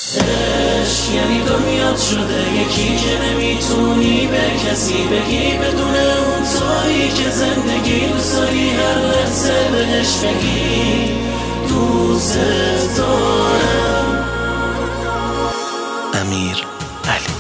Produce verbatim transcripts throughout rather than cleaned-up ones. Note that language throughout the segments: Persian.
عشق یعنی دنیات شده یکی که نمیتونی به کسی بگی بدون اون طوری که زندگی دوست داری هر لحظه بهش بگی دوست دارم. امیر علی.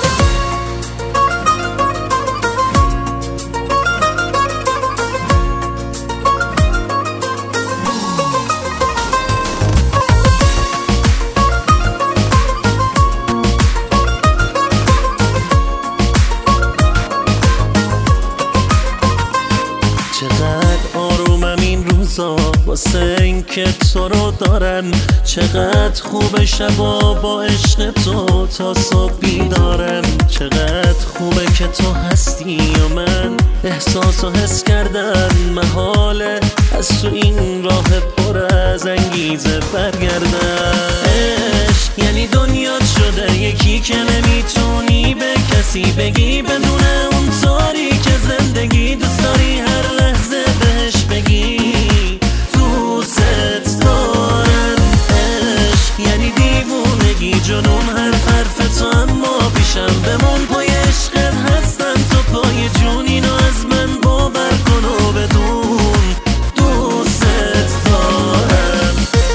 چقدر آرومم این روزا واسه این که تو رو دارم، چقدر خوب شبا با عشق تو تا صبح بیدارم، چقدر خوبه که تو هستی و من احساس و حس کردم محاله از تو این راه پر از انگیزه برگردم. عشق یعنی دنیات شده یکی که نمیتونی به کسی بگی بدون اون طوری که زندگی دوست داری هر لحظه بهش بگی دوست دارم. عشق یعنی دیوونگی جنون هر حرف تو اما پیشم بمون پای عشقت هستم تو پای جون اینو از من باور کن و بدون دوست دارم.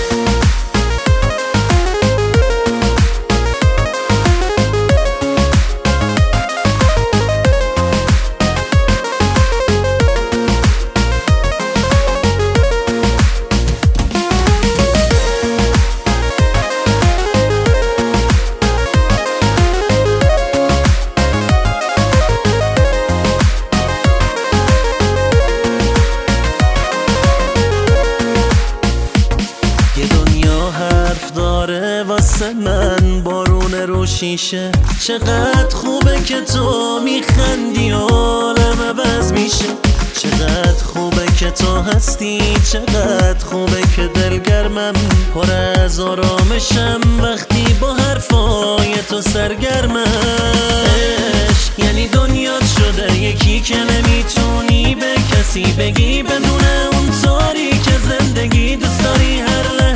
داره واسه من بارون رو شیشه، چقدر خوبه که تو میخندی و عالم عوض میشه، چقدر خوبه که تو هستی، چقدر خوبه که دلگرمم پر از آرامشم وقتی با حرفای تو سرگرمم. عشق یعنی دنیات شده یکی که نمیتونی به کسی بگی بدون اون طوری که زندگی دوست داری هر لحظه